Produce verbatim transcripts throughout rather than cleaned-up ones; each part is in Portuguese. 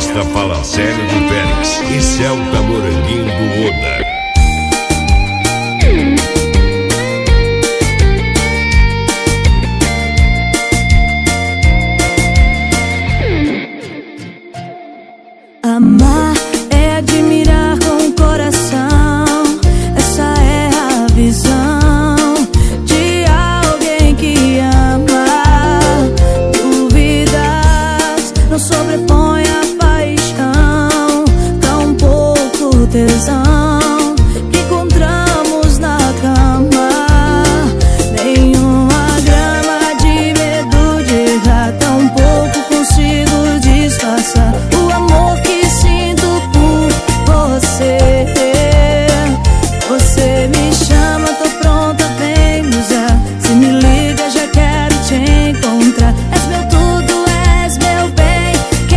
Orquestra Falacério do Félix e Celta Moranguinho do Oda. Amar é admirar com o coração. Essa é a visão de alguém que ama. Dúvidas não sobrepõe a paixão, tão pouco tesão que encontramos na cama. Nenhuma grama de medo de errar, tão pouco consigo disfarçar o amor que sinto por você. Você me chama, tô pronta, vem me usar. Se me liga, já quero te encontrar. És meu tudo, és meu bem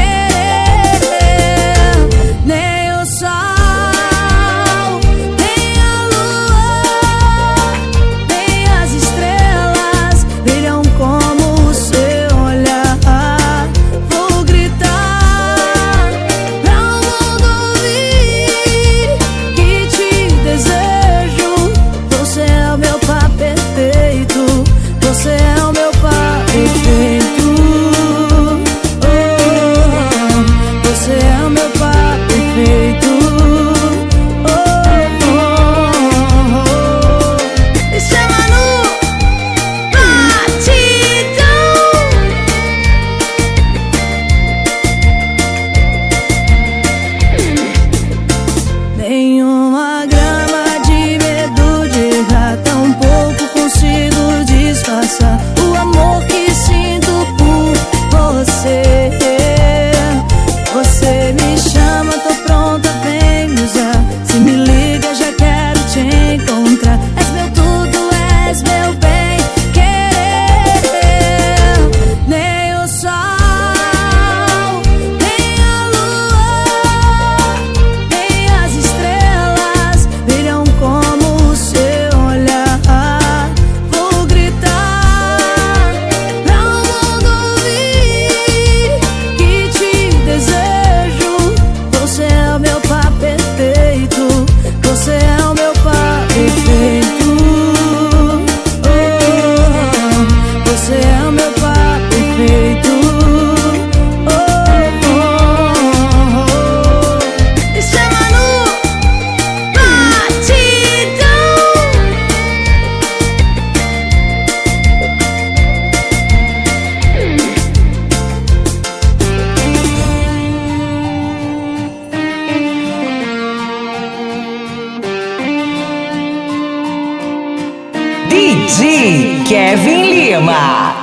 querer. Nem o sol, nem a lua, nem as estrelas brilham como o seu olhar. Vou gritar pra o mundo ouvir que te desejo. Você é o meu par perfeito. Você é o meu par perfeito. Oh, você é o meu par perfeito. Oh, oh, oh. Me chama no batidão. Nenhuma grama de medo de errar, tão pouco consigo disfarçar o amor que sinto por você. Você me chama, tô pronta, vem me usar. Se me liga, já quero te encontrar. És meu tudo, és meu bem querer. Nem o sol, nem a lua, nem as estrelas brilham como o seu olhar. Vou gritar pra o mundo ouvir que te desejo. Você é o meu par perfeito. Você é o meu par perfeito. Oh, você é o meu par perfeito. Oh, oh, oh. Me chama no batidão. D J Kevin Lima.